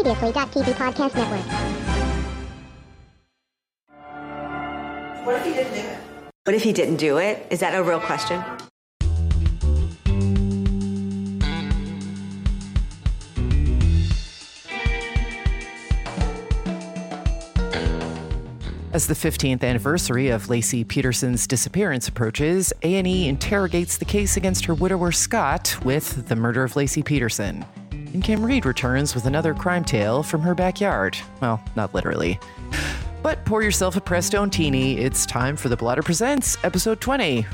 Previously.tv Podcast Network. What if he didn't do it? What if he didn't do it? Is that a real question? As the 15th anniversary of Laci Peterson's disappearance approaches, A&E interrogates the case against her widower Scott with the murder of Laci Peterson. And Kim Reed returns with another crime tale from her backyard. Well, not literally. But pour yourself a Prestontini. It's time for The Blotter Presents, episode 20.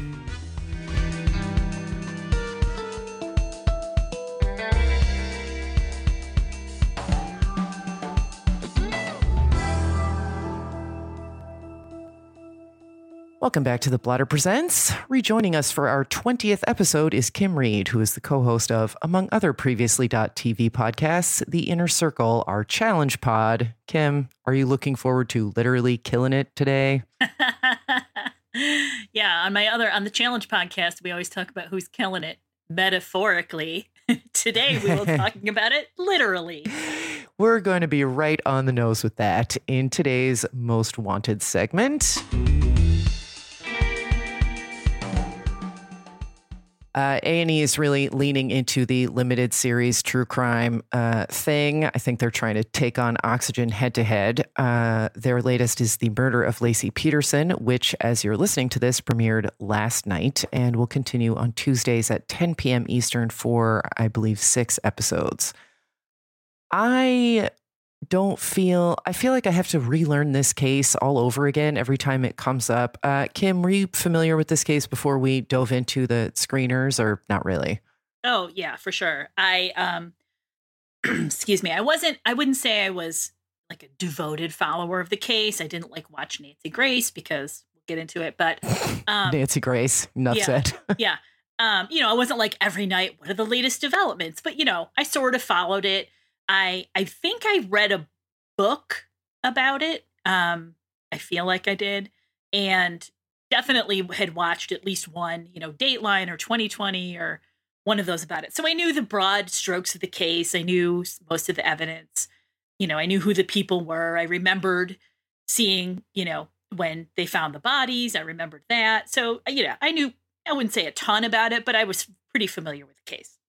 Welcome back to The Blotter Presents. Rejoining us for our 20th episode is Kim Reed, who is the co-host of, among other Previously.tv podcasts, The Inner Circle, our challenge pod. Kim, are you looking forward to literally killing it today? Yeah, on the challenge podcast, we always talk about who's killing it metaphorically. Today, we will be talking about it literally. We're going to be right on the nose with that in today's Most Wanted segment. A&E is really leaning into the limited series true crime thing. I think they're trying to take on Oxygen head to head. Their latest is The Murder of Laci Peterson, which, as you're listening to this, premiered last night and will continue on Tuesdays at 10 p.m. Eastern for, I believe, 6 episodes. I feel like I have to relearn this case all over again every time it comes up. Kim, were you familiar with this case before we dove into the screeners, or not really? Oh, yeah, for sure. Excuse me. I wouldn't say I was like a devoted follower of the case. I didn't watch Nancy Grace because we'll get into it, but Nancy Grace, enough said. Yeah. I wasn't like every night, what are the latest developments? But, I sort of followed it. I think I read a book about it. I feel like I did, and definitely had watched at least one, Dateline or 2020 or one of those about it. So I knew the broad strokes of the case. I knew most of the evidence. I knew who the people were. I remembered seeing, when they found the bodies. I remembered that. So, I knew, I wouldn't say a ton about it, but I was pretty familiar with the case.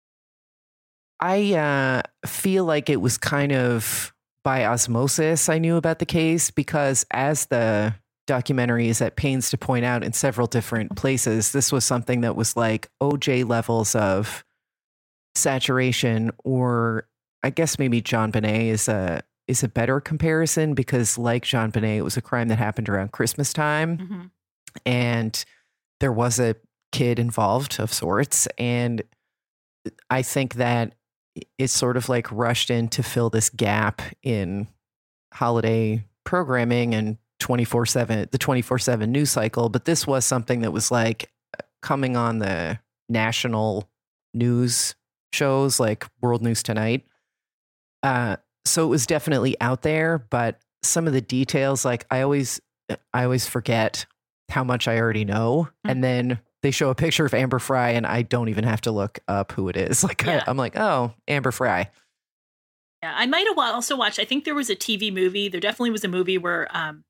I feel like it was kind of by osmosis I knew about the case, because as the documentary is at pains to point out in several different places, this was something that was like OJ levels of saturation, or I guess maybe JonBenet is a better comparison, because like JonBenet, it was a crime that happened around Christmas time. Mm-hmm. And there was a kid involved of sorts. And I think that it's sort of like rushed in to fill this gap in holiday programming and 24/7, the 24/7 news cycle. But this was something that was like coming on the national news shows like World News Tonight. So it was definitely out there, but some of the details, like I always forget how much I already know. Mm-hmm. And then they show a picture of Amber Frey and I don't even have to look up who it is. I'm like, oh, Amber Frey. Yeah, I might have also watched, I think there was a TV movie. There definitely was a movie where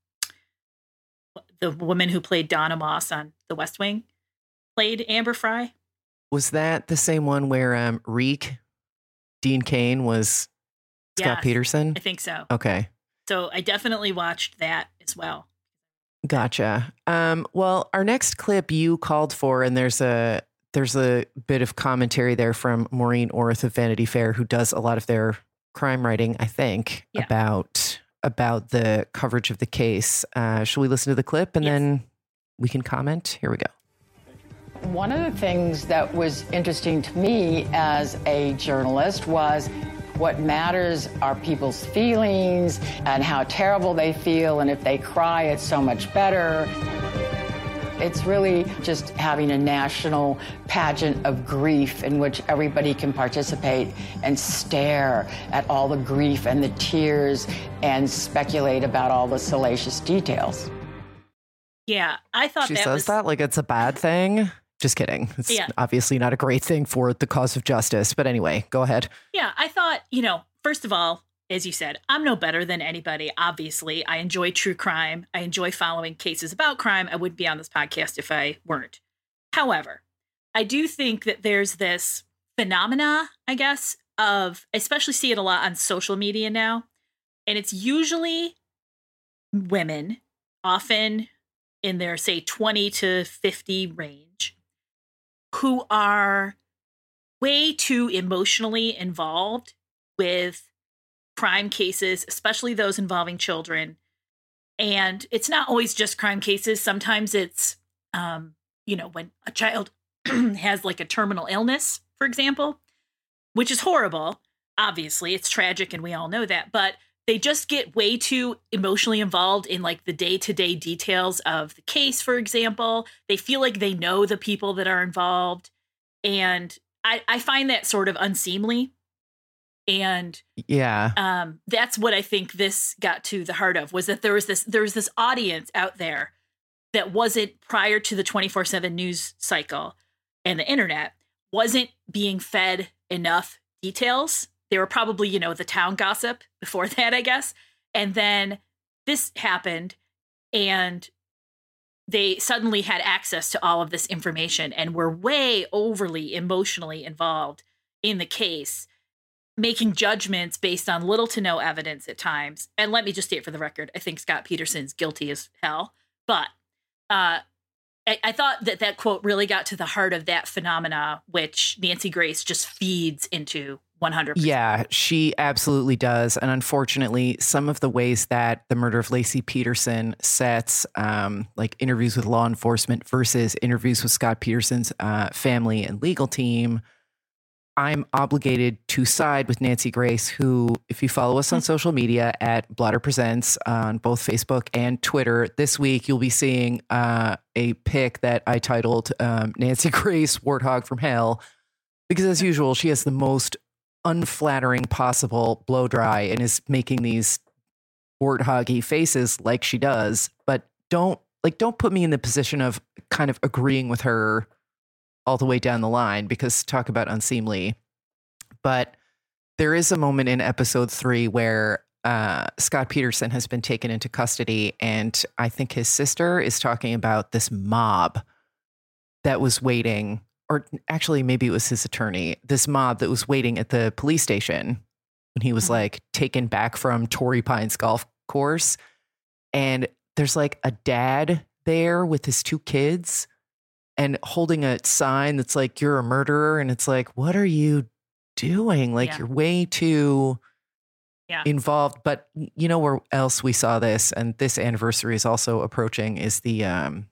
the woman who played Donna Moss on The West Wing played Amber Frey. Was that the same one where Reek, Dean Cain was Scott Peterson? I think so. Okay. So I definitely watched that as well. Gotcha. Well, our next clip you called for, and there's a bit of commentary there from Maureen Orth of Vanity Fair, who does a lot of their crime writing, I think, about the coverage of the case. Shall we listen to the clip and then we can comment? Here we go. One of the things that was interesting to me as a journalist was what matters are people's feelings and how terrible they feel. And if they cry, it's so much better. It's really just having a national pageant of grief in which everybody can participate and stare at all the grief and the tears and speculate about all the salacious details. Yeah, I thought she says that like it's a bad thing. Just kidding. It's obviously not a great thing for the cause of justice. But anyway, go ahead. Yeah, I thought, first of all, as you said, I'm no better than anybody. Obviously, I enjoy true crime. I enjoy following cases about crime. I wouldn't be on this podcast if I weren't. However, I do think that there's this phenomena, I guess, of, especially see it a lot on social media now, and it's usually women, often in their, say, 20 to 50 range, who are way too emotionally involved with crime cases, especially those involving children. And it's not always just crime cases. Sometimes it's, when a child has like a terminal illness, for example, which is horrible. Obviously, it's tragic and we all know that. But they just get way too emotionally involved in like the day-to-day details of the case, for example. They feel like they know the people that are involved. And I find that sort of unseemly. And yeah, that's what I think this got to the heart of, was that there was this audience out there that wasn't, prior to the 24/7 news cycle and the internet, wasn't being fed enough details. They were probably, the town gossip before that, I guess. And then this happened and they suddenly had access to all of this information and were way overly emotionally involved in the case, making judgments based on little to no evidence at times. And let me just state for the record, I think Scott Peterson's guilty as hell. But I thought that quote really got to the heart of that phenomena, which Nancy Grace just feeds into 100%. Yeah, she absolutely does. And unfortunately, some of the ways that the murder of Laci Peterson sets like interviews with law enforcement versus interviews with Scott Peterson's family and legal team, I'm obligated to side with Nancy Grace, who, if you follow us on social media at Blotter Presents on both Facebook and Twitter, this week you'll be seeing a pic that I titled Nancy Grace Warthog from Hell, because as usual, she has the most unflattering possible blow dry and is making these warthoggy faces like she does, but don't put me in the position of kind of agreeing with her all the way down the line, because talk about unseemly. But there is a moment in episode 3 where Scott Peterson has been taken into custody, and I think his sister is talking about this mob that was waiting, or actually maybe it was his attorney, this mob that was waiting at the police station when he was like taken back from Torrey Pines golf course. And there's like a dad there with his 2 kids and holding a sign that's like, "You're a murderer." And it's like, what are you doing? Like, you're way too involved. But you know where else we saw this, and this anniversary is also approaching, is the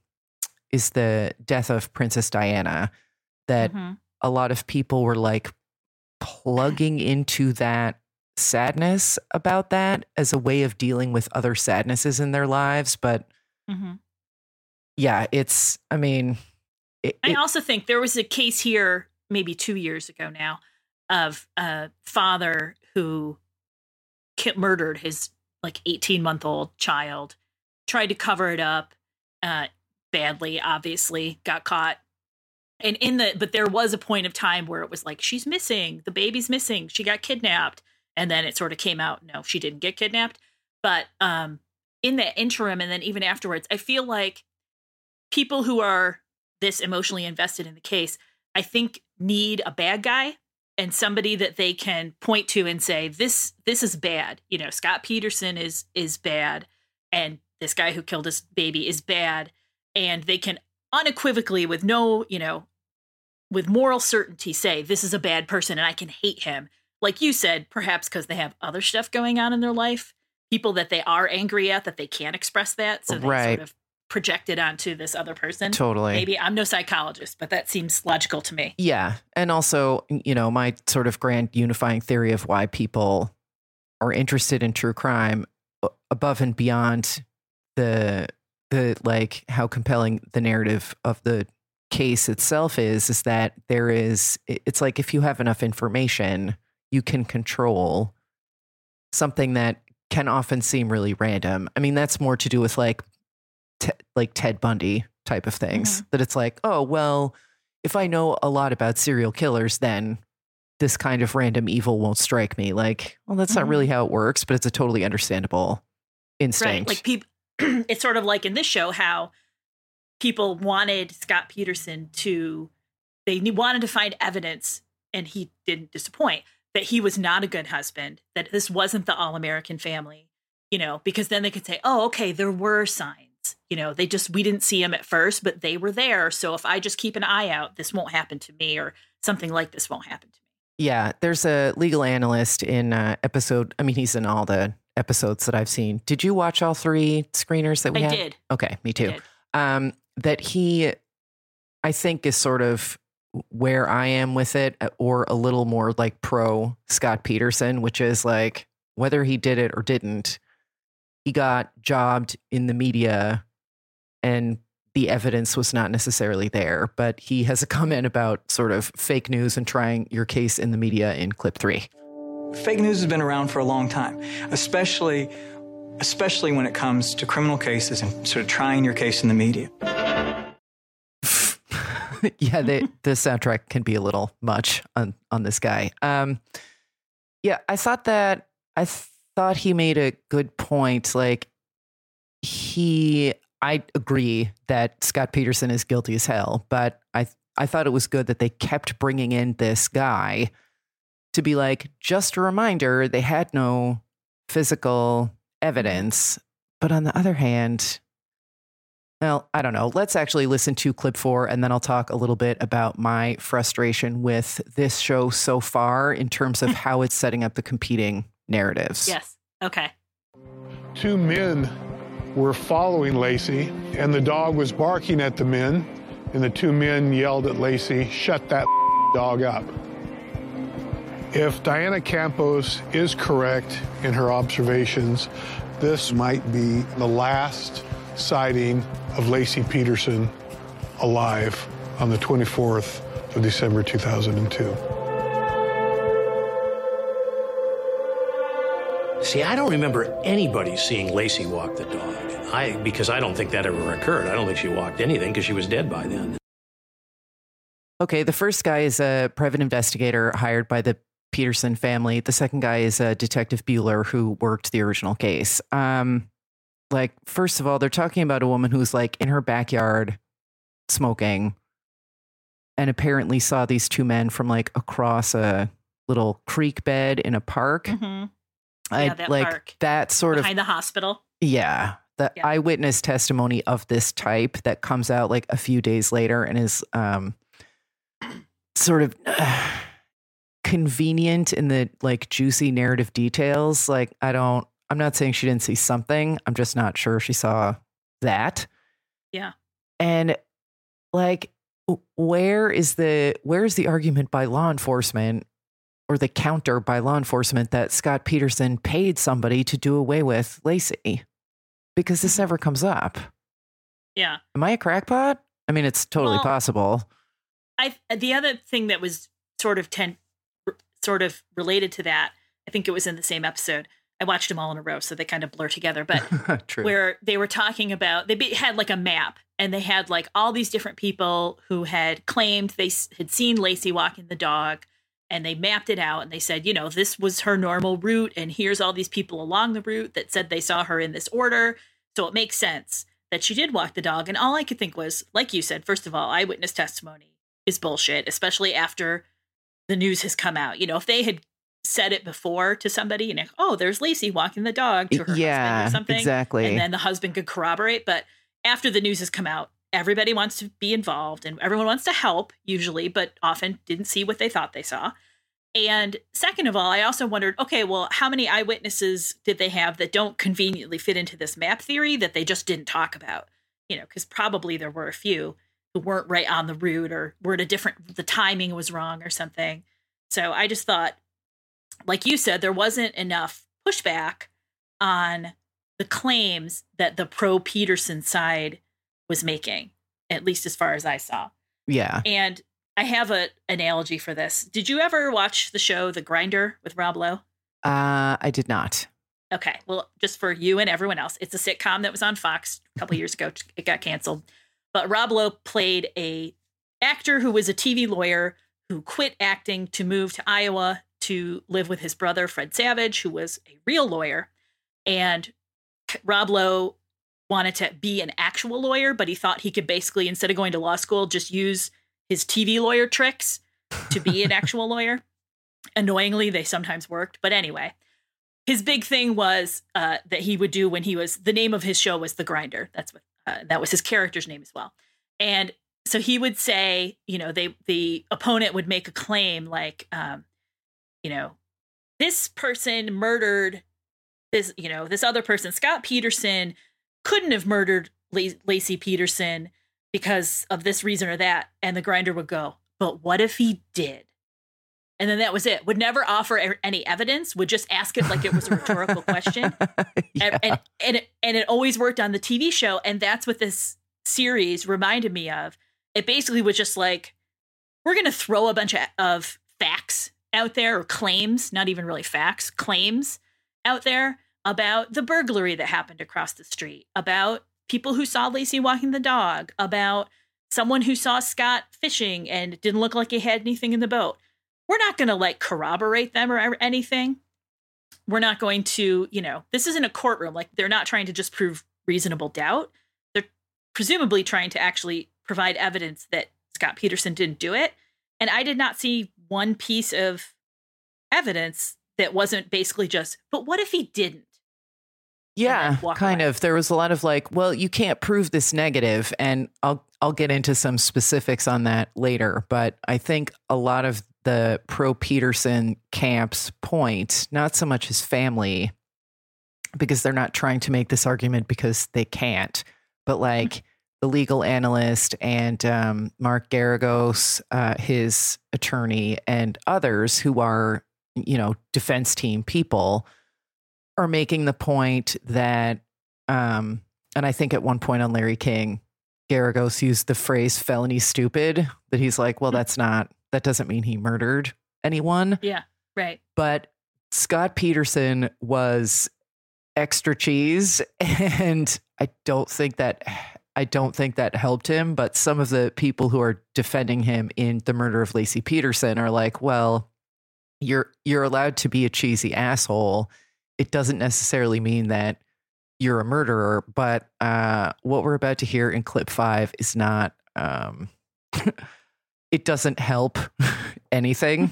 death of Princess Diana, that a lot of people were like plugging into that sadness about that as a way of dealing with other sadnesses in their lives. But yeah, I also think there was a case here maybe 2 years ago now of a father who murdered his like 18-month-old child, tried to cover it up badly, obviously, got caught. And but there was a point of time where it was like, she's missing, the baby's missing, she got kidnapped. And then it sort of came out, no, she didn't get kidnapped. But in the interim, and then even afterwards, I feel like people who are this emotionally invested in the case, I think, need a bad guy and somebody that they can point to and say, this is bad. Scott Peterson is bad, and this guy who killed his baby is bad. And they can unequivocally, with no, with moral certainty, say this is a bad person and I can hate him. Like you said, perhaps because they have other stuff going on in their life, people that they are angry at, that they can't express that. So they sort of project it onto this other person. Totally. Maybe I'm no psychologist, but that seems logical to me. Yeah. And also, my sort of grand unifying theory of why people are interested in true crime above and beyond the like how compelling the narrative of the case itself is that it's like, if you have enough information, you can control something that can often seem really random. I mean, that's more to do with like Ted Bundy type of things, that it's like, oh, well, if I know a lot about serial killers, then this kind of random evil won't strike me. Like, well, that's not really how it works, but it's a totally understandable instinct. Right. Like people, it's sort of like in this show how people wanted Scott Peterson they wanted to find evidence, and he didn't disappoint, that he was not a good husband, that this wasn't the all-American family, because then they could say, oh, okay, there were signs. We didn't see him at first, but they were there. So if I just keep an eye out, this won't happen to me, or something like this won't happen to me. Yeah, there's a legal analyst in he's in all the episodes that I've seen. Did you watch all 3 screeners that we had? I did. Okay, me too. That he, I think, is sort of where I am with it, or a little more like pro Scott Peterson, which is like, whether he did it or didn't, he got jobbed in the media and the evidence was not necessarily there. But he has a comment about sort of fake news and trying your case in the media in clip 3. Fake news has been around for a long time, especially when it comes to criminal cases and sort of trying your case in the media. Yeah, the soundtrack can be a little much on this guy. Yeah, I thought he made a good point. Like, I agree that Scott Peterson is guilty as hell, but I thought it was good that they kept bringing in this guy to be like, just a reminder, they had no physical evidence. But on the other hand, well, I don't know. Let's actually listen to clip 4, and then I'll talk a little bit about my frustration with this show so far in terms of how it's setting up the competing narratives. Yes. Okay. 2 men were following Lacey, and the dog was barking at the men, and the 2 men yelled at Lacey, "Shut that dog up." If Diana Campos is correct in her observations, this might be the last sighting of Lacey Peterson alive on the 24th of December 2002. See, I don't remember anybody seeing Lacey walk the dog. Because I don't think that ever occurred. I don't think she walked anything because she was dead by then. Okay, the first guy is a private investigator hired by the Peterson family. The second guy is Detective Bueller, who worked the original case. First of all, they're talking about a woman who's like in her backyard smoking and apparently saw these 2 men from like across a little creek bed in a park. Mm-hmm. Park. That sort behind the hospital. Yeah. The eyewitness testimony of this type that comes out like a few days later and is sort of convenient in the like juicy narrative details. Like, I'm not saying she didn't see something. I'm just not sure she saw that. Yeah. And like, where's the argument by law enforcement, or the counter by law enforcement, that Scott Peterson paid somebody to do away with Lacey? Because this never comes up. Yeah. Am I a crackpot? I mean, it's totally possible. The other thing that was sort of related to that, I think it was in the same episode. I watched them all in a row, so they kind of blur together. But True. Where they were talking about, they had like a map, and they had like all these different people who had claimed they had seen Lacey walking the dog, and they mapped it out, and they said, this was her normal route, and here's all these people along the route that said they saw her in this order. So it makes sense that she did walk the dog. And all I could think was, like you said, first of all, eyewitness testimony is bullshit, especially after the news has come out. If they had said it before to somebody, there's Lacey walking the dog to her husband or something. Exactly. And then the husband could corroborate. But after the news has come out, everybody wants to be involved and everyone wants to help usually, but often didn't see what they thought they saw. And second of all, I also wondered, okay, well, how many eyewitnesses did they have that don't conveniently fit into this map theory that they just didn't talk about? Because probably there were a few who weren't right on the route or were at the timing was wrong or something. So I just thought, like you said, there wasn't enough pushback on the claims that the pro-Peterson side was making, at least as far as I saw. Yeah. And I have an analogy for this. Did you ever watch the show The Grinder with Rob Lowe? I did not. Okay. Well, just for you and everyone else, it's a sitcom that was on Fox a couple years ago. It got canceled. But Rob Lowe played a actor who was a TV lawyer who quit acting to move to Iowa to live with his brother, Fred Savage, who was a real lawyer. And Rob Lowe wanted to be an actual lawyer, but he thought he could basically, instead of going to law school, just use his TV lawyer tricks to be an actual lawyer. Annoyingly, they sometimes worked. But anyway, his big thing was that he would do when he was, the name of his show was The Grinder. That's what, that was his character's name as well. And so he would say, you know, the opponent would make a claim like, you know, this person murdered this, you know, this other person, Scott Peterson, couldn't have murdered Laci Peterson because of this reason or that. And the Grinder would go, but what if he did? And then that was it. Would never offer any evidence, would just ask it like it was a rhetorical question. Yeah. And it always worked on the TV show. And that's what this series reminded me of. It basically was just like, we're going to throw a bunch of facts out there, or claims, not even really facts, claims out there about the burglary that happened across the street, about people who saw Laci walking the dog, about someone who saw Scott fishing and it didn't look like he had anything in the boat. We're not going to like corroborate them or anything. We're not going to, you know, this isn't a courtroom. Like, they're not trying to just prove reasonable doubt. They're presumably trying to actually provide evidence that Scott Peterson didn't do it. And I did not see one piece of evidence that wasn't basically just, but what if he didn't? Yeah, kind of. There was a lot of like, well, you can't prove this negative, and I'll get into some specifics on that later. But I think a lot of the pro Peterson camp's point, not so much his family, because they're not trying to make this argument because they can't, but like the legal analyst and Mark Garagos, his attorney, and others who are, you know, defense team people, are making the point that, and I think at one point on Larry King, Garagos used the phrase felony stupid, that he's like, well, that doesn't mean he murdered anyone. Yeah, right. But Scott Peterson was extra cheese, and I don't think that helped him. But some of the people who are defending him in the murder of Laci Peterson are like, well, you're allowed to be a cheesy asshole. It doesn't necessarily mean that you're a murderer. But what we're about to hear in clip 5 is not, it doesn't help anything.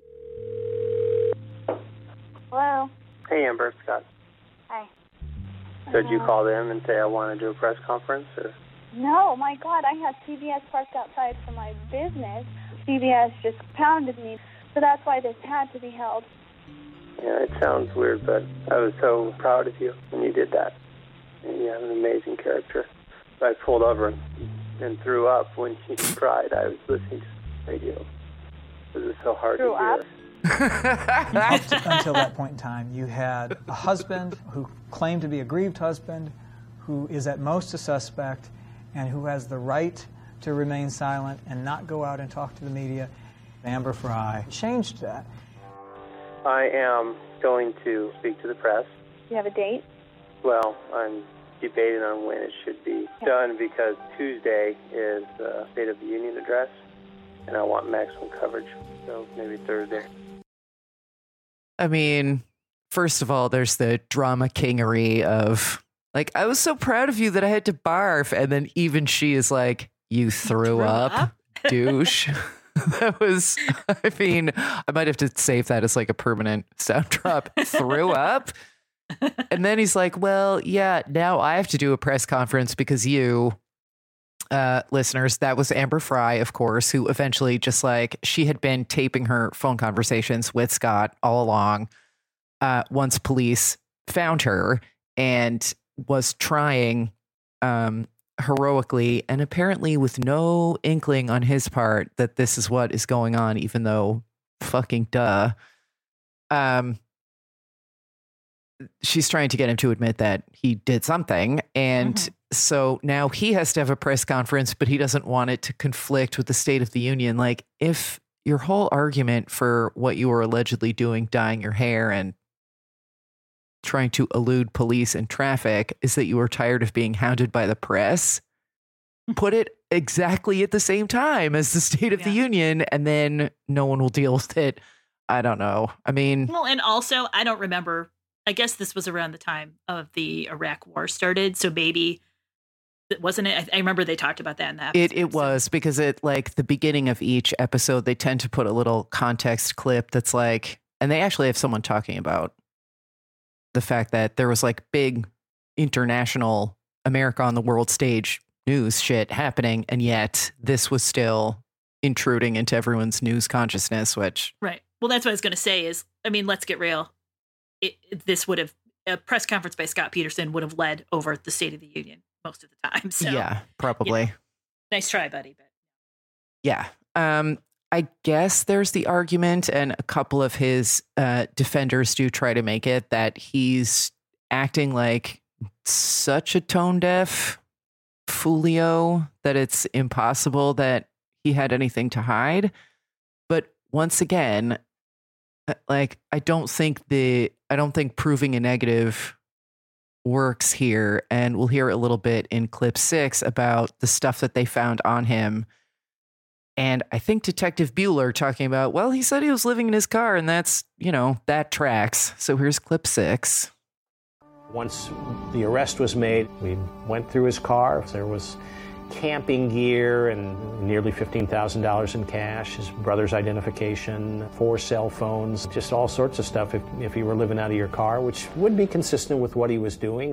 Hello. Hey, Amber, Scott. Hi. So did you call them and say I want to do a press conference? Or? No, my God, I had CBS parked outside for my business. CBS just pounded me, so that's why this had to be held. Yeah, it sounds weird, but I was so proud of you when you did that. And you have an amazing character. So I pulled over and threw up when she cried. I was listening to the radio. It was so hard to hear. Up until that point in time, you had a husband who claimed to be a grieved husband, who is at most a suspect, and who has the right to remain silent and not go out and talk to the media. Amber Frey changed that. I am going to speak to the press. Do you have a date? Well, I'm debating on when it should be done, because Tuesday is the State of the Union address, and I want maximum coverage, so maybe Thursday. I mean, first of all, there's the drama kingery of, like, I was so proud of you that I had to barf, and then even she is like, you threw up? Douche. That was, I mean, I might have to save that as like a permanent sound drop. Threw up. And then he's like, well, yeah, now I have to do a press conference because you, listeners, that was Amber Frey, of course, who eventually just like, she had been taping her phone conversations with Scott all along. Once police found her, and was trying, heroically and apparently with no inkling on his part that this is what is going on, even though fucking duh. She's trying to get him to admit that he did something. And so now he has to have a press conference, but he doesn't want it to conflict with the State of the Union. Like, if your whole argument for what you were allegedly doing, dyeing your hair and trying to elude police and traffic, is that you were tired of being hounded by the press, put it exactly at the same time as the State of the Union, and then no one will deal with it. I don't know. I mean, well, and also I don't remember. I guess this was around the time of the Iraq War started, so maybe wasn't it? I remember they talked about that in that. It was because it like the beginning of each episode, they tend to put a little context clip that's like, and they actually have someone talking about the fact that there was like big international America on the world stage news shit happening, and yet this was still intruding into everyone's news consciousness, which right. Well, that's what I was going to say is, I mean, let's get real. This would have, a press conference by Scott Peterson would have led over the State of the Union most of the time. So, yeah, probably. You know, nice try, buddy. But yeah. I guess there's the argument, and a couple of his defenders do try to make it, that he's acting like such a tone deaf Foolio that it's impossible that he had anything to hide. But once again, like I don't think proving a negative works here, and we'll hear a little bit in clip 6 about the stuff that they found on him. And I think Detective Bueller talking about, well, he said he was living in his car, and that's, you know, that tracks. So here's clip 6. Once the arrest was made, we went through his car. There was camping gear and nearly $15,000 in cash, his brother's identification, 4 cell phones, just all sorts of stuff if you were living out of your car, which would be consistent with what he was doing.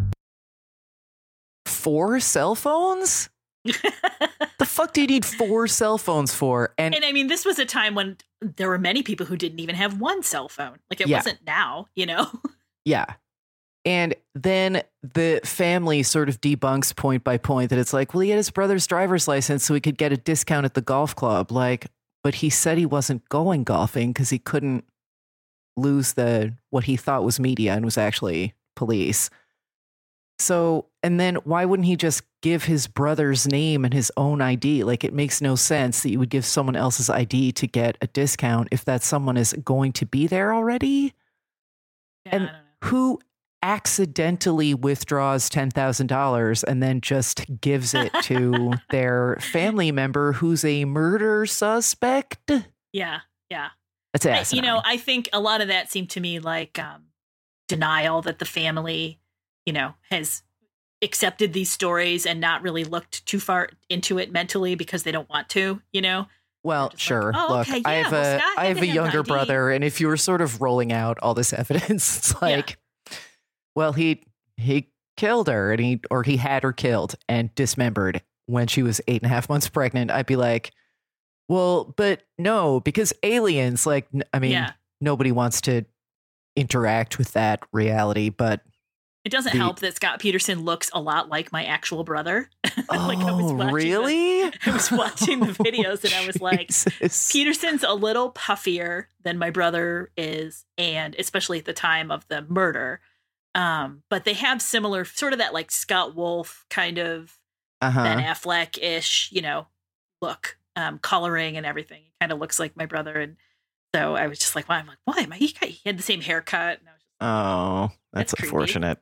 4 cell phones? The fuck do you need 4 cell phones for? And I mean, this was a time when there were many people who didn't even have one cell phone. Like it wasn't now, you know? Yeah. And then the family sort of debunks point by point that it's like, well, he had his brother's driver's license so he could get a discount at the golf club. Like, but he said he wasn't going golfing because he couldn't lose what he thought was media and was actually police. So, and then why wouldn't he just give his brother's name and his own ID? Like, it makes no sense that you would give someone else's ID to get a discount if that someone is going to be there already. Yeah, and who accidentally withdraws $10,000 and then just gives it to their family member who's a murder suspect? Yeah. That's asinine. You know, I think a lot of that seemed to me like denial that the family, you know, has accepted these stories and not really looked too far into it mentally because they don't want to, you know? Well, sure. Like, Look, okay, I have a younger brother, and if you were sort of rolling out all this evidence, it's like, well, he killed her, and he had her killed and dismembered when she was 8.5 months pregnant. I'd be like, well, but no, because aliens, like, I mean, nobody wants to interact with that reality, but it doesn't help that Scott Peterson looks a lot like my actual brother. Like I was really? I was watching the videos and I was like, Peterson's a little puffier than my brother is, and especially at the time of the murder. But they have similar, sort of that like Scott Wolf kind of Ben Affleck-ish, you know, look, coloring and everything. He kind of looks like my brother, and so I was just like, "Why?" I'm like, "Why?" He had the same haircut. And I was just like, oh, that's unfortunate.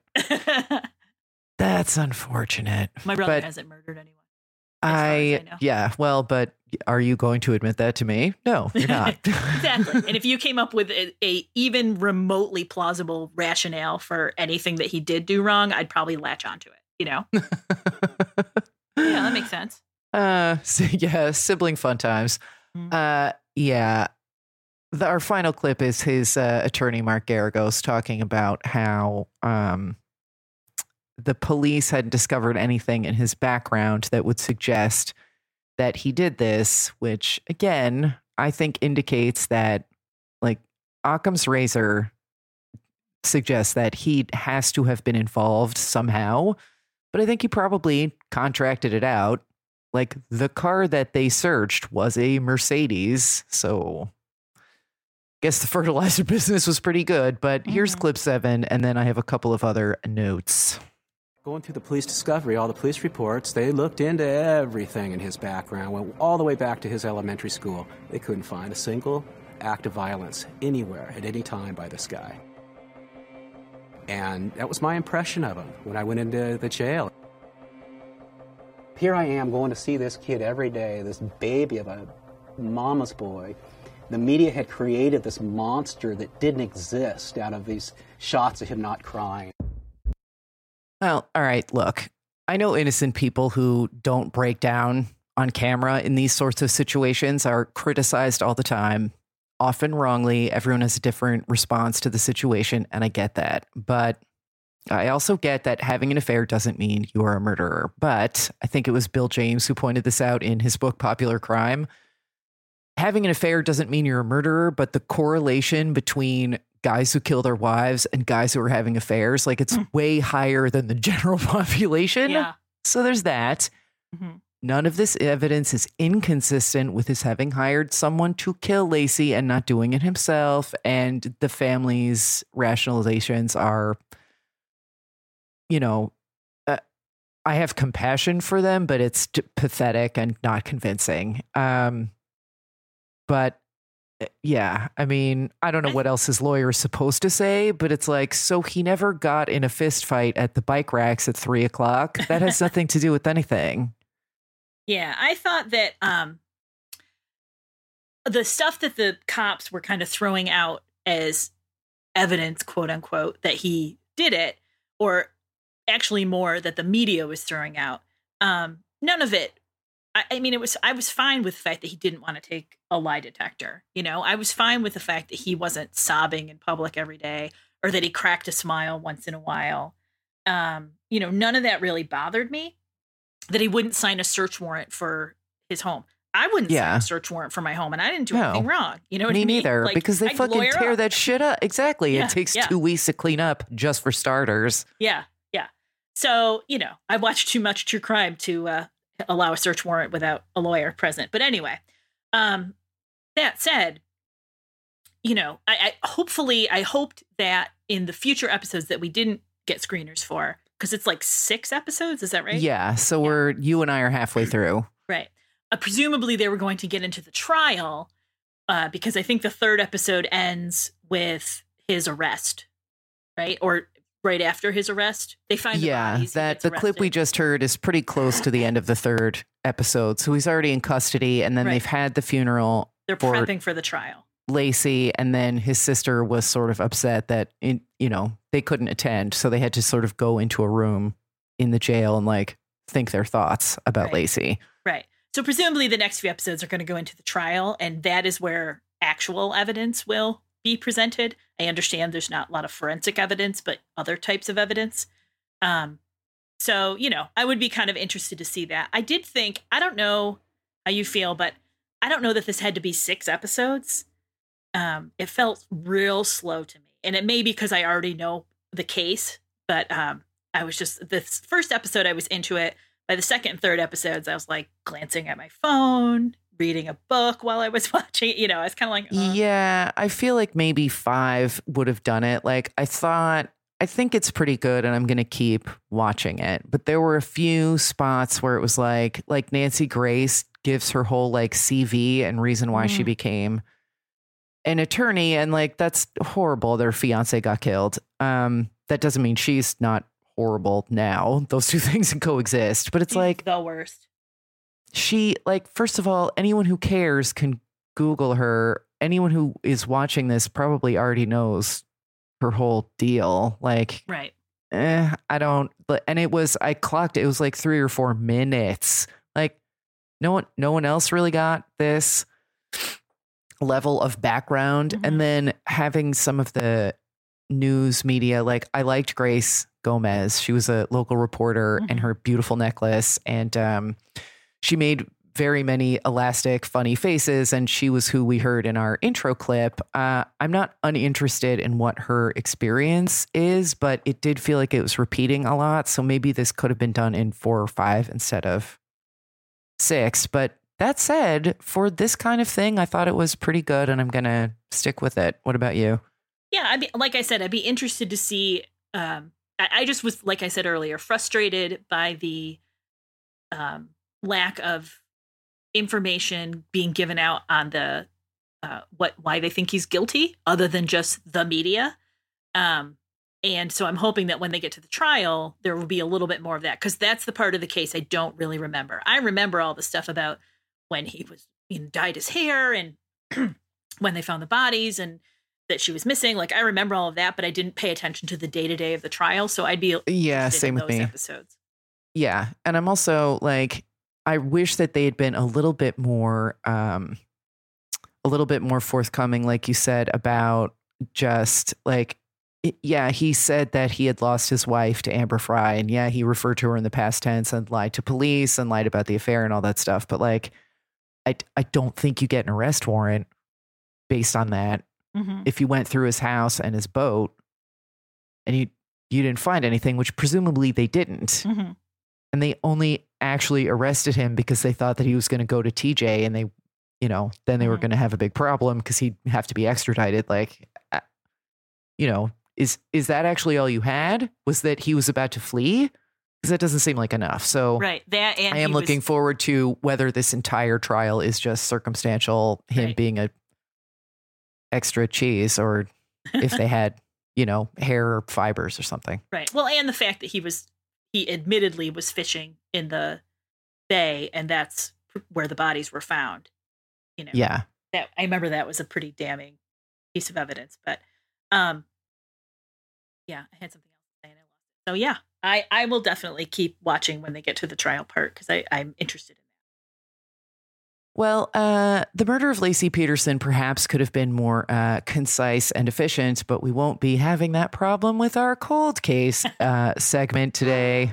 That's unfortunate. My brother hasn't murdered anyone. Yeah. Well, but are you going to admit that to me? No, you're not. Exactly. And if you came up with a even remotely plausible rationale for anything that he did do wrong, I'd probably latch onto it. You know? Yeah, that makes sense. So yeah, sibling fun times. Yeah. Our final clip is his attorney, Mark Garagos, talking about how the police hadn't discovered anything in his background that would suggest that he did this, which again, I think indicates that like Occam's razor suggests that he has to have been involved somehow, but I think he probably contracted it out. Like the car that they searched was a Mercedes, so I guess the fertilizer business was pretty good, but here's clip 7, and then I have a couple of other notes. Going through the police discovery, all the police reports, they looked into everything in his background, went all the way back to his elementary school. They couldn't find a single act of violence anywhere at any time by this guy. And that was my impression of him when I went into the jail. Here I am going to see this kid every day, this baby of a mama's boy. The media had created this monster that didn't exist out of these shots of him not crying. Well, all right, look, I know innocent people who don't break down on camera in these sorts of situations are criticized all the time, often wrongly. Everyone has a different response to the situation, and I get that. But I also get that having an affair doesn't mean you are a murderer. But I think it was Bill James who pointed this out in his book, Popular Crime. Having an affair doesn't mean you're a murderer, but the correlation between guys who kill their wives and guys who are having affairs, like it's way higher than the general population. Yeah. So there's that. Mm-hmm. None of this evidence is inconsistent with his having hired someone to kill Laci and not doing it himself. And the family's rationalizations are, you know, I have compassion for them, but it's pathetic and not convincing. But yeah, I mean, I don't know what else his lawyer is supposed to say, but it's like, so he never got in a fist fight at the bike racks at 3:00. That has nothing to do with anything. Yeah, I thought that the stuff that the cops were kind of throwing out as evidence, quote unquote, that he did it, or actually more that the media was throwing out, none of it. I mean, I was fine with the fact that he didn't want to take a lie detector. You know, I was fine with the fact that he wasn't sobbing in public every day, or that he cracked a smile once in a while. You know, none of that really bothered me. That he wouldn't sign a search warrant for his home. I wouldn't sign a search warrant for my home, and I didn't do anything wrong. You know what I mean? Me neither, like, because they I'd fucking tear up. that shit up. Exactly. Yeah, it takes yeah. 2 weeks to clean up, just for starters. Yeah, yeah. So, you know, I watched too much true crime to allow a search warrant without a lawyer present. But anyway, that said, you know, I hoped that in the future episodes that we didn't get screeners for, because it's like 6 episodes, is that right? Yeah. So you and I are halfway through. Right. Presumably they were going to get into the trial, because I think the 3rd episode ends with his arrest, right? Or right after his arrest, they find the bodies. That the clip we just heard is pretty close to the end of the 3rd episode. So he's already in custody, and then they've had the funeral. They're prepping for the trial. Laci, and then his sister was sort of upset that they couldn't attend, so they had to sort of go into a room in the jail and like think their thoughts about Laci. Right. So presumably the next few episodes are going to go into the trial, and that is where actual evidence will be presented. I understand there's not a lot of forensic evidence, but other types of evidence. So, you know, I would be kind of interested to see that. I did think, I don't know how you feel, but I don't know that this had to be 6 episodes. It felt real slow to me, and it may be because I already know the case, but I was just, this first episode I was into it. By the 2nd and 3rd episodes, I was like glancing at my phone, reading a book while I was watching. You know, I was kind of like, yeah, I feel like maybe 5 would have done it. Like I think it's pretty good, and I'm going to keep watching it. But there were a few spots where it was like Nancy Grace gives her whole like CV and reason why she became an attorney, and like that's horrible. Their fiance got killed. That doesn't mean she's not horrible now. Those two things can coexist, but it's like the worst. She, like, first of all, anyone who cares can Google her. Anyone who is watching this probably already knows her whole deal. Like, right. I don't, and I clocked it was like 3 or 4 minutes. Like no one else really got this level of background. Mm-hmm. And then having some of the news media, like I liked Grace Gomez. She was a local reporter, and her beautiful necklace. And she made very many elastic, funny faces, and she was who we heard in our intro clip. I'm not uninterested in what her experience is, but it did feel like it was repeating a lot. So maybe this could have been done in 4 or 5 instead of 6. But that said, for this kind of thing, I thought it was pretty good, and I'm going to stick with it. What about you? Yeah, like I said, I'd be interested to see. I just was, like I said earlier, frustrated by the lack of information being given out on the why they think he's guilty, other than just the media. And so I'm hoping that when they get to the trial, there will be a little bit more of that, because that's the part of the case I don't really remember. I remember all the stuff about when he was, dyed his hair and when they found the bodies and that she was missing. Like, I remember all of that, but I didn't pay attention to the day-to-day of the trial. So I'd be same with me. Episodes. Yeah. And I'm also like, I wish that they had been a little bit more forthcoming, like you said, about just like, yeah, he said that he had lost his wife to Amber Fry, and yeah, he referred to her in the past tense and lied to police and lied about the affair and all that stuff. But like, I don't think you get an arrest warrant based on that. Mm-hmm. If you went through his house and his boat and you didn't find anything, which presumably they didn't. Mm-hmm. And they only actually arrested him because they thought that he was going to go to TJ, and they, then they were going to have a big problem because he'd have to be extradited. Like, is that actually all you had? Was that he was about to flee? Because that doesn't seem like enough. So right. That, and I am looking forward to whether this entire trial is just circumstantial, him being a extra cheese, or if they had, hair fibers or something. Right. Well, and the fact that he admittedly was fishing in the bay, and that's where the bodies were found. Yeah. That I remember that was a pretty damning piece of evidence. But yeah, I had something else to say and I lost it. So yeah, I will definitely keep watching when they get to the trial part, because I'm interested in that. Well, the murder of Laci Peterson perhaps could have been more concise and efficient, but we won't be having that problem with our cold case segment today.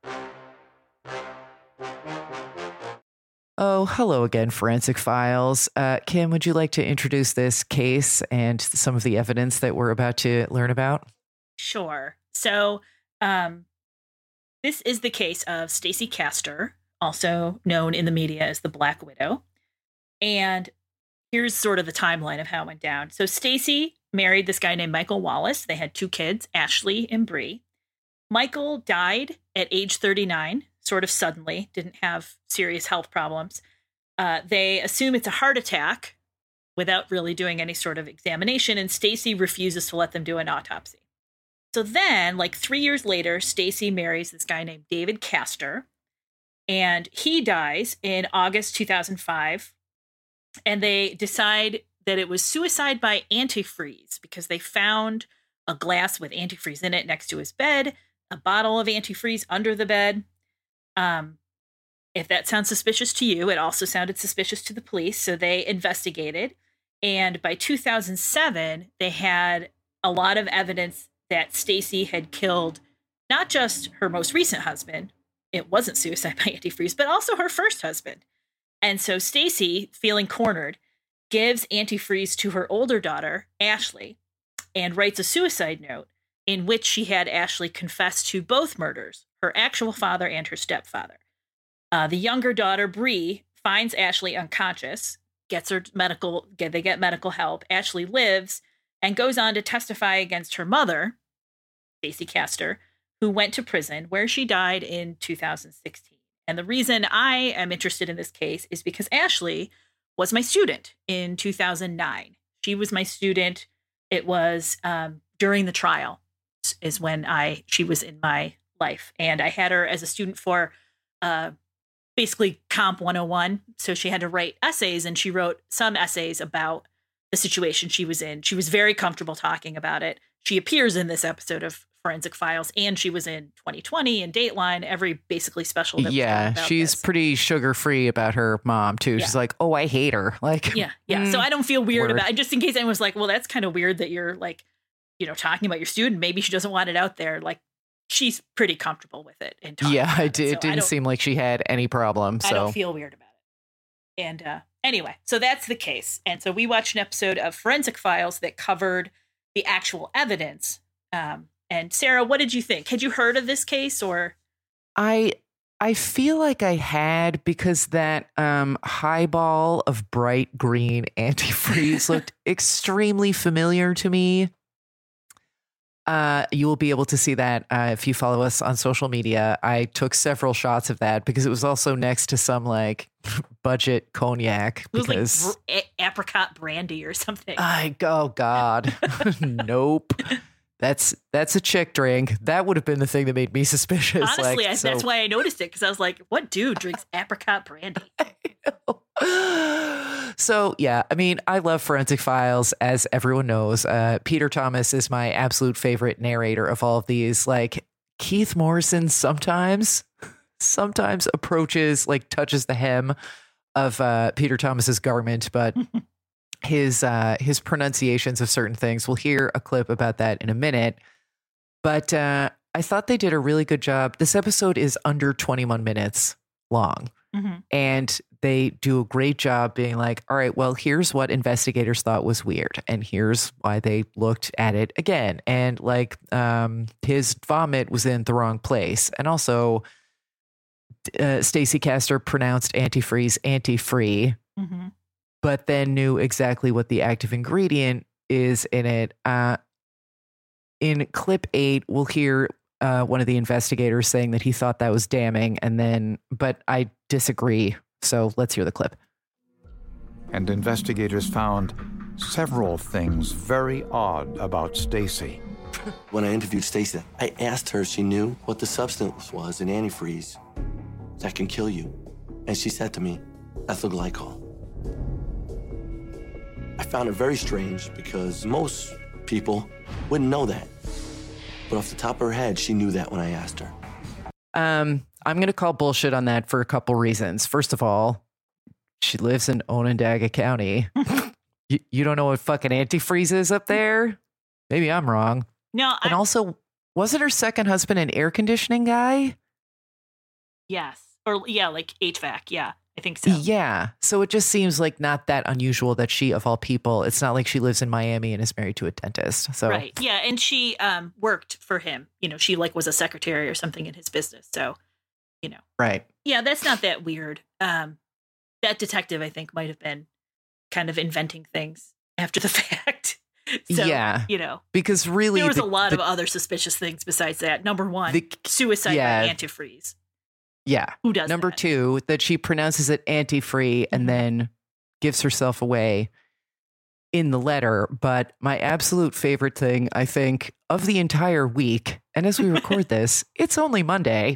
Oh, hello again, Forensic Files. Kim, would you like to introduce this case and some of the evidence that we're about to learn about? Sure. So this is the case of Stacey Castor, also known in the media as the Black Widow. And here's sort of the timeline of how it went down. So Stacey married this guy named Michael Wallace. They had 2 kids, Ashley and Bree. Michael died at age 39, sort of suddenly, didn't have serious health problems. They assume it's a heart attack without really doing any sort of examination, and Stacey refuses to let them do an autopsy. So then, like 3 years later, Stacey marries this guy named David Castor, and he dies in August 2005. And they decide that it was suicide by antifreeze because they found a glass with antifreeze in it next to his bed, a bottle of antifreeze under the bed. If that sounds suspicious to you, it also sounded suspicious to the police. So they investigated. And by 2007, they had a lot of evidence that Stacey had killed not just her most recent husband, it wasn't suicide by antifreeze, but also her first husband. And so Stacey, feeling cornered, gives antifreeze to her older daughter, Ashley, and writes a suicide note in which she had Ashley confess to both murders, her actual father and her stepfather. The younger daughter, Bree, finds Ashley unconscious, they get medical help. Ashley lives and goes on to testify against her mother, Stacey Castor, who went to prison where she died in 2016. And the reason I am interested in this case is because Ashley was my student in 2009. She was my student. It was during the trial is when she was in my life. And I had her as a student for basically Comp 101. So she had to write essays, and she wrote some essays about the situation she was in. She was very comfortable talking about it. She appears in this episode of Forensic Files, and she was in 2020 and Dateline, every basically special. Yeah, she's pretty sugar-free about her mom, too. Yeah. She's like, oh, I hate her. Like, yeah. So I don't feel weird about it. Just in case anyone was like, well, that's kind of weird that you're like, talking about your student. Maybe she doesn't want it out there. Like, she's pretty comfortable with it. And yeah, it didn't seem like she had any problem. So I don't feel weird about it. And anyway, so that's the case. And so we watched an episode of Forensic Files that covered the actual evidence. And Sarah, what did you think? Had you heard of this case, or? I feel like I had, because that highball of bright green antifreeze looked extremely familiar to me. You will be able to see that if you follow us on social media. I took several shots of that because it was also next to some like budget cognac. It was like apricot brandy or something. Oh God, nope. That's a chick drink. That would have been the thing that made me suspicious. Honestly, like, that's why I noticed it, because I was like, what dude drinks apricot brandy? So, yeah, I mean, I love Forensic Files, as everyone knows. Peter Thomas is my absolute favorite narrator of all of these. Like, Keith Morrison sometimes approaches, like, touches the hem of Peter Thomas's garment, but his pronunciations of certain things, we'll hear a clip about that in a minute. But I thought they did a really good job. This episode is under 21 minutes long. Mm-hmm. And they do a great job being like, all right, well, here's what investigators thought was weird. And here's why they looked at it again. And like his vomit was in the wrong place. And also Stacey Castor pronounced antifreeze anti-free, mm-hmm. but then knew exactly what the active ingredient is in it. In clip 8, we'll hear one of the investigators saying that he thought that was damning, but I disagree. So let's hear the clip. And investigators found several things very odd about Stacey. When I interviewed Stacey, I asked her if she knew what the substance was in antifreeze that can kill you. And she said to me, ethyl glycol. I found it very strange because most people wouldn't know that. But off the top of her head, she knew that when I asked her. I'm going to call bullshit on that for a couple reasons. First of all, she lives in Onondaga County. You don't know what fucking antifreeze is up there? Maybe I'm wrong. No. And also, wasn't her second husband an air conditioning guy? Yes. Or yeah, like HVAC. Yeah, I think so. Yeah. So it just seems like not that unusual that she, of all people, it's not like she lives in Miami and is married to a dentist. So right. Yeah. And she worked for him. You know, she like was a secretary or something in his business. So, you know. Right. Yeah, that's not that weird. That detective, I think, might have been kind of inventing things after the fact. So, yeah. You know. Because really there was a lot of other suspicious things besides that. Number one, suicide by antifreeze. Yeah. Who does Number that? 2, that she pronounces it anti-free and then gives herself away in the letter. But my absolute favorite thing, I think, of the entire week, and as we record this, it's only Monday,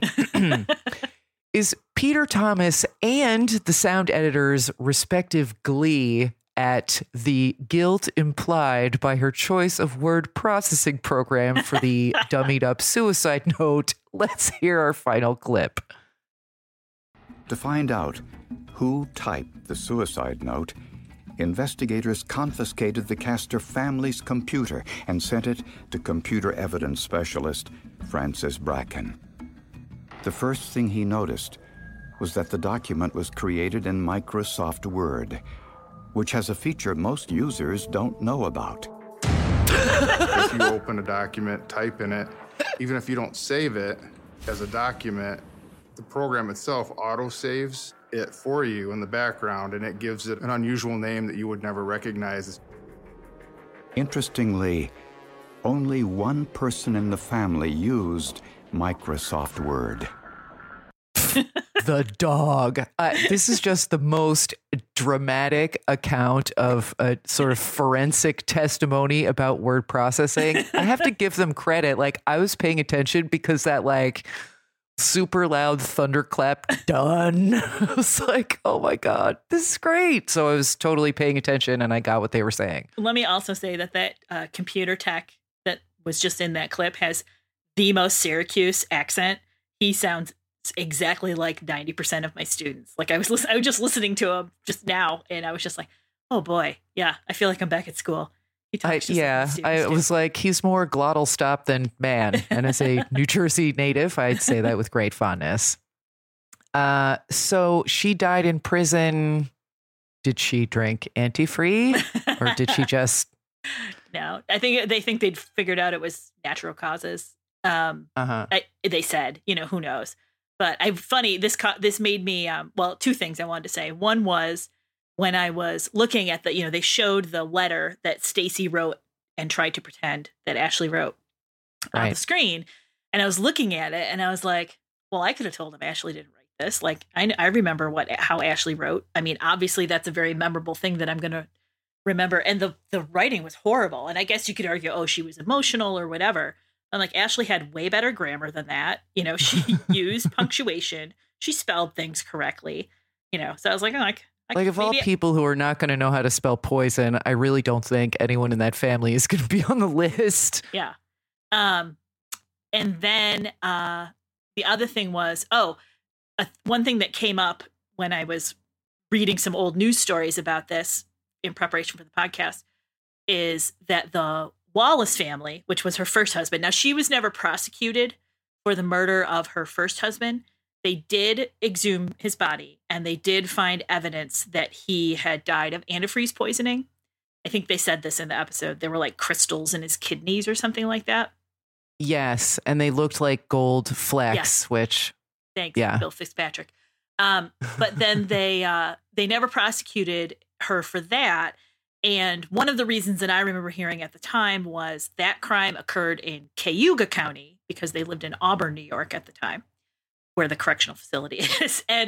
is Peter Thomas and the sound editor's respective glee at the guilt implied by her choice of word processing program for the dummied up suicide note. Let's hear our final clip. To find out who typed the suicide note, investigators confiscated the Castor family's computer and sent it to computer evidence specialist Francis Bracken. The first thing he noticed was that the document was created in Microsoft Word, which has a feature most users don't know about. If you open a document, type in it, even if you don't save it as a document, the program itself auto-saves it for you in the background, and it gives it an unusual name that you would never recognize. Interestingly, only one person in the family used Microsoft Word. The dog. This is just the most dramatic account of a sort of forensic testimony about word processing. I have to give them credit. Like, I was paying attention because that, like, super loud thunderclap done. I was like, oh my God, this is great. So I was totally paying attention and I got what they were saying. Let me also say that computer tech that was just in that clip has the most Syracuse accent. He sounds exactly like 90% of my students. Like I was just listening to him just now and I was just like, oh boy, yeah, I feel like I'm back at school. I was like, he's more glottal stop than man. And as a New Jersey native, I'd say that with great fondness. So she died in prison. Did she drink antifree or did she just? No, I think they'd figured out it was natural causes. They said, you know, who knows? But this made me, two things I wanted to say. One was, when I was looking at they showed the letter that Stacey wrote and tried to pretend that Ashley wrote on the screen. And I was looking at it and I was like, well, I could have told him Ashley didn't write this. Like, I remember how Ashley wrote. I mean, obviously that's a very memorable thing that I'm going to remember. And the writing was horrible. And I guess you could argue, oh, she was emotional or whatever. And like Ashley had way better grammar than that. You know, she used punctuation. She spelled things correctly. You know, so I was like, of all people who are not going to know how to spell poison, I really don't think anyone in that family is going to be on the list. Yeah. And then the other thing was, one thing that came up when I was reading some old news stories about this in preparation for the podcast is that the Wallace family, which was her first husband. Now, she was never prosecuted for the murder of her first husband. They did exhume his body, and they did find evidence that he had died of antifreeze poisoning. I think they said this in the episode. There were like crystals in his kidneys or something like that. Yes, and they looked like gold flecks, which... Thanks, Bill Fitzpatrick. But then they never prosecuted her for that. And one of the reasons that I remember hearing at the time was that crime occurred in Cayuga County because they lived in Auburn, New York at the time, where the correctional facility is. And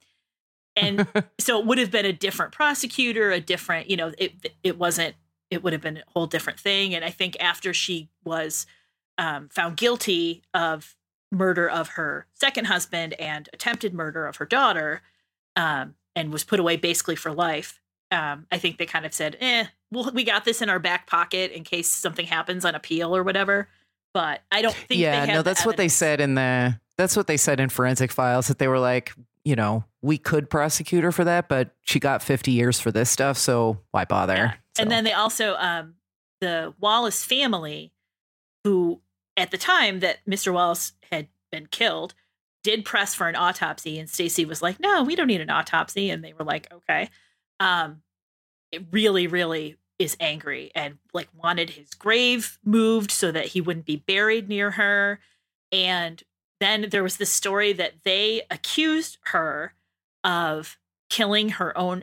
so it would have been a different prosecutor, a different, you know, it would have been a whole different thing. And I think after she was found guilty of murder of her second husband and attempted murder of her daughter, and was put away basically for life, I think they kind of said, we got this in our back pocket in case something happens on appeal or whatever. But I don't think that's what they said that's what they said in Forensic Files, that they were like, you know, we could prosecute her for that, but she got 50 years for this stuff, so why bother? Yeah. So. And then they also, the Wallace family, who at the time that Mr. Wallace had been killed, did press for an autopsy, and Stacy was like, no, we don't need an autopsy. And they were like, okay. It really, really is angry and like wanted his grave moved so that he wouldn't be buried near her. And then there was this story that they accused her of killing her own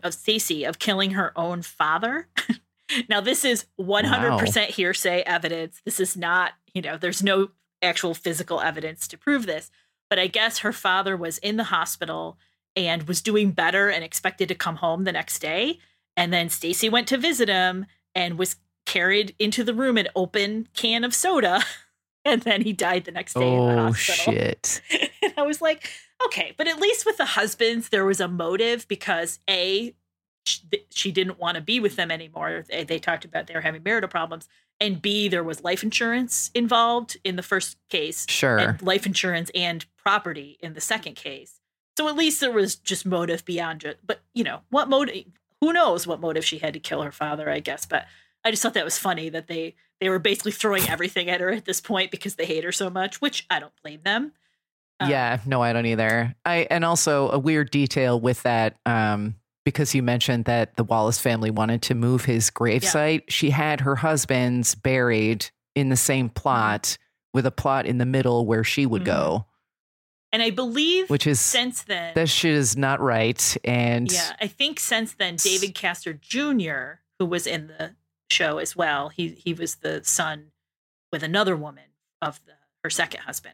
father. Now, this is 100% hearsay evidence. This is not, you know, there's no actual physical evidence to prove this. But I guess her father was in the hospital and was doing better and expected to come home the next day. And then Stacy went to visit him and was carried into the room an open can of soda. And then he died the next day in the hospital. Oh, shit. And I was like, okay, but at least with the husbands, there was a motive because A, she didn't want to be with them anymore. They talked about they were having marital problems. And B, there was life insurance involved in the first case. Sure. And life insurance and property in the second case. So at least there was just motive beyond it. But, you know, what motive? Who knows what motive she had to kill her father, I guess. But I just thought that was funny that they were basically throwing everything at her at this point because they hate her so much, which I don't blame them. Yeah, no, I don't either. And also a weird detail with that, because you mentioned that the Wallace family wanted to move his gravesite. Yeah. She had her husband's buried in the same plot with a plot in the middle where she would go. And I believe since then, that shit is not right. And yeah, I think since then, David Castor Jr., who was in the show as well, he was the son with another woman of her second husband,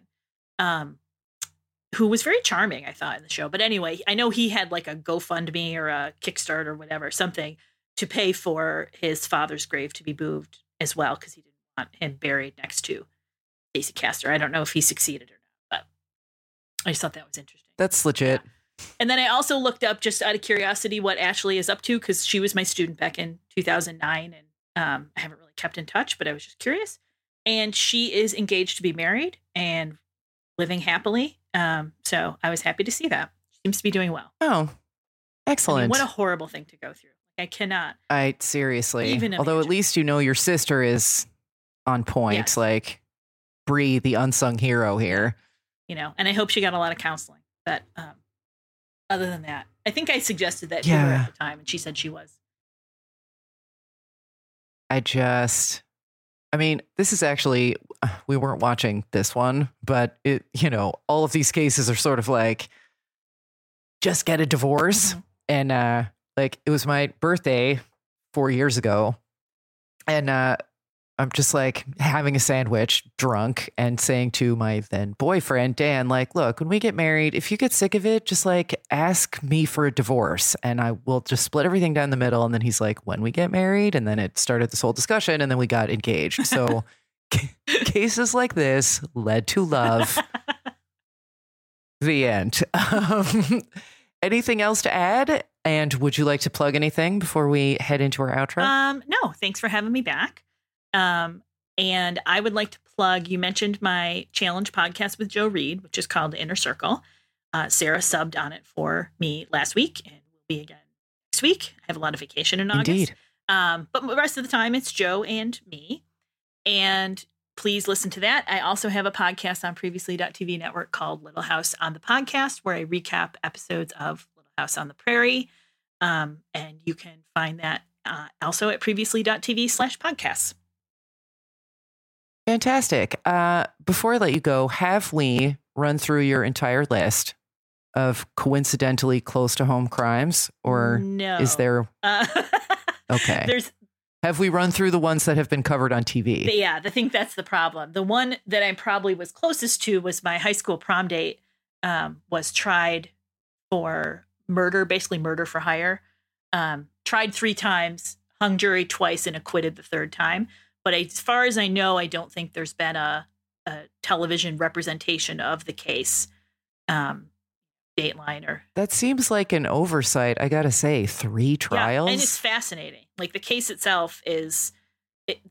who was very charming, I thought, in the show. But anyway, I know he had like a GoFundMe or a Kickstarter or whatever, something to pay for his father's grave to be moved as well, because he didn't want him buried next to Stacy Castor. I don't know if he succeeded or not, but I just thought that was interesting. That's legit. Yeah. And then I also looked up, just out of curiosity, what Ashley is up to, because she was my student back in 2009, and I haven't really kept in touch, but I was just curious. And she is engaged to be married and living happily. So I was happy to see that. She seems to be doing well. Oh, excellent. I mean, what a horrible thing to go through. I cannot. Seriously. Although at least you know your sister is on point. Yes. Like Bree, the unsung hero here. You know, and I hope she got a lot of counseling. But other than that, I think I suggested that to her at the time, and she said she was. I mean, this is actually, we weren't watching this one, but it, you know, all of these cases are sort of like, just get a divorce. Mm-hmm. And like, it was my birthday 4 years ago. And I I'm just like having a sandwich, drunk, and saying to my then boyfriend, Dan, like, look, when we get married, if you get sick of it, just like ask me for a divorce and I will just split everything down the middle. And then he's like, when we get married, and then it started this whole discussion and then we got engaged. So cases like this led to love. The end. Anything else to add? And would you like to plug anything before we head into our outro? No, thanks for having me back. And I would like to plug, you mentioned my challenge podcast with Joe Reed, which is called Inner Circle. Sarah subbed on it for me last week and will be again next week. I have a lot of vacation in August. Indeed. But the rest of the time it's Joe and me. And please listen to that. I also have a podcast on Previously.tv network called Little House on the Podcast, where I recap episodes of Little House on the Prairie. And you can find that also at Previously.tv/podcasts. Fantastic. Before I let you go, have we run through your entire list of coincidentally close to home crimes, or no? Is there? Okay. Have we run through the ones that have been covered on TV? Yeah, I think that's the problem. The one that I probably was closest to was my high school prom date. Was tried for murder, basically murder for hire. Tried 3 times, hung jury twice, and acquitted the 3rd time. But as far as I know, I don't think there's been a television representation of the case. Dateline or that seems like an oversight. I gotta say, 3 trials, and it's fascinating. Like the case itself is, it's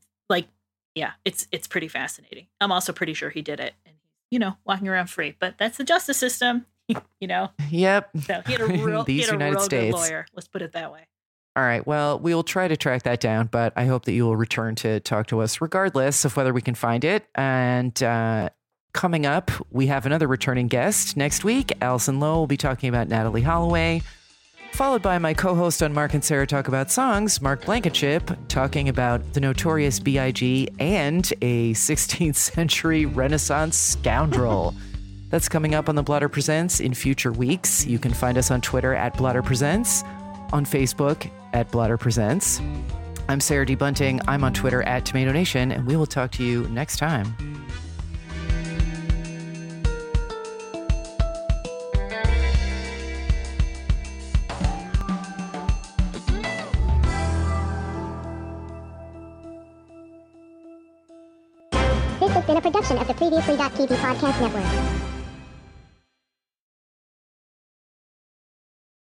pretty fascinating. I'm also pretty sure he did it, and walking around free. But that's the justice system, Yep. So he had a real, good lawyer. Let's put it that way. All right. Well, we will try to track that down, but I hope that you will return to talk to us regardless of whether we can find it. And coming up, we have another returning guest next week. Allison Lowe will be talking about Natalie Holloway, followed by my co-host on Mark and Sarah Talk About Songs, Mark Blankenship, talking about the Notorious B.I.G. and a 16th century Renaissance scoundrel. That's coming up on the Blotter Presents in future weeks. You can find us on Twitter at Blotter Presents, on Facebook at Blotter Presents. I'm Sarah D. Bunting. I'm on Twitter at Tomato Nation, and we will talk to you next time. This has been a production of the Previously.tv Podcast Network.